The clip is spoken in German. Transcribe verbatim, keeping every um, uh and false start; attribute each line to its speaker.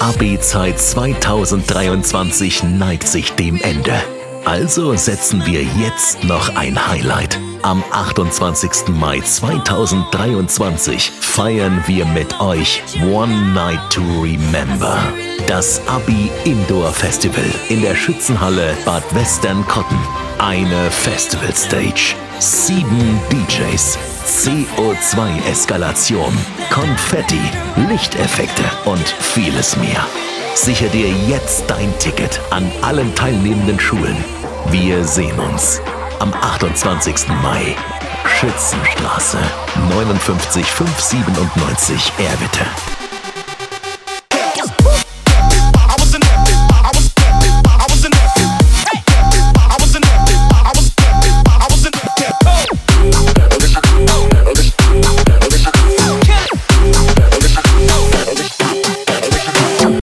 Speaker 1: Abi-Zeit zweitausenddreiundzwanzig neigt sich dem Ende. Also setzen wir jetzt noch ein Highlight. Am achtundzwanzigsten Mai zweitausenddreiundzwanzig feiern wir mit euch One Night to Remember. Das Abi Indoor Festival in der Schützenhalle Bad Westernkotten. Eine Festival Stage, sieben D Js, C O zwei Eskalation, Konfetti, Lichteffekte und vieles mehr. Sichere dir jetzt dein Ticket an allen teilnehmenden Schulen. Wir sehen uns am achtundzwanzigsten Mai. Schützenstraße neunundfünfzig fünfhundertsiebenundneunzig Erwitte.